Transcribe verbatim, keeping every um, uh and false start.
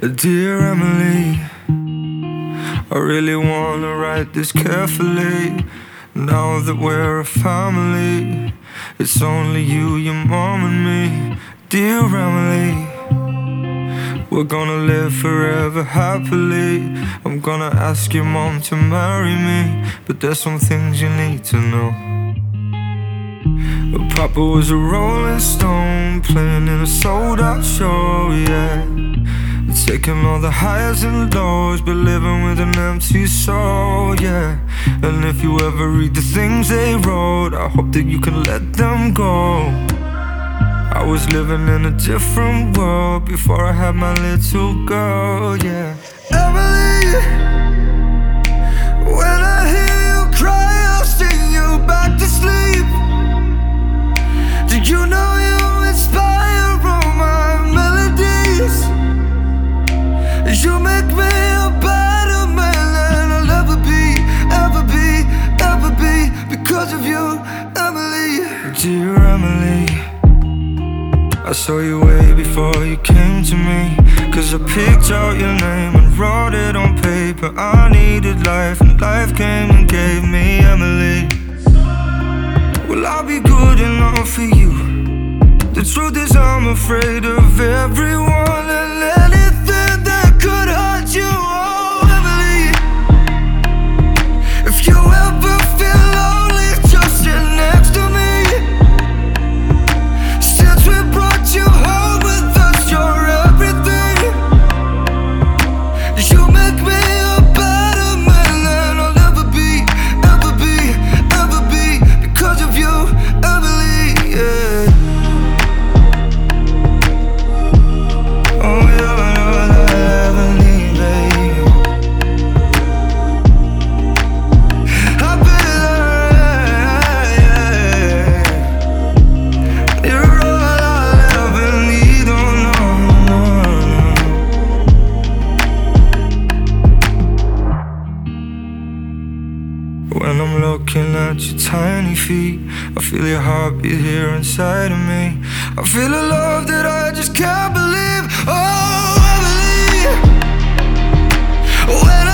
Dear Emily, I really wanna write this carefully. Now that we're a family, it's only you, your mom and me. Dear Emily, we're gonna live forever happily. I'm gonna ask your mom to marry me, but there's some things you need to know. Papa was a rolling stone, playing in a sold-out show, yeah. Taking all the highs and lows, but living with an empty soul, yeah. And if you ever read the things they wrote, I hope that you can let them go. I was living in a different world before I had my little girl, yeah. Emily, when I hear you cry, I'll sing you back to sleep. Do you know you inspire all my melodies? You make me a better man than I'll ever be, ever be, ever be, because of you, Emily. Dear Emily, I saw you way before you came to me, cause I picked out your name and wrote it on paper. I needed life and life came and gave me Emily. Will I be good enough for you? The truth is I'm afraid of everyone and anything that could hurt you, oh Emily. If you ever feel lonely, just sit next to me. Since we brought you home with us, you're everything. You make me a better man than I'll ever be, ever be, ever be, because of you, Emily, yeah. When I'm looking at your tiny feet, I feel your heartbeat here inside of me. I feel a love that I just can't believe. Oh, Emily, when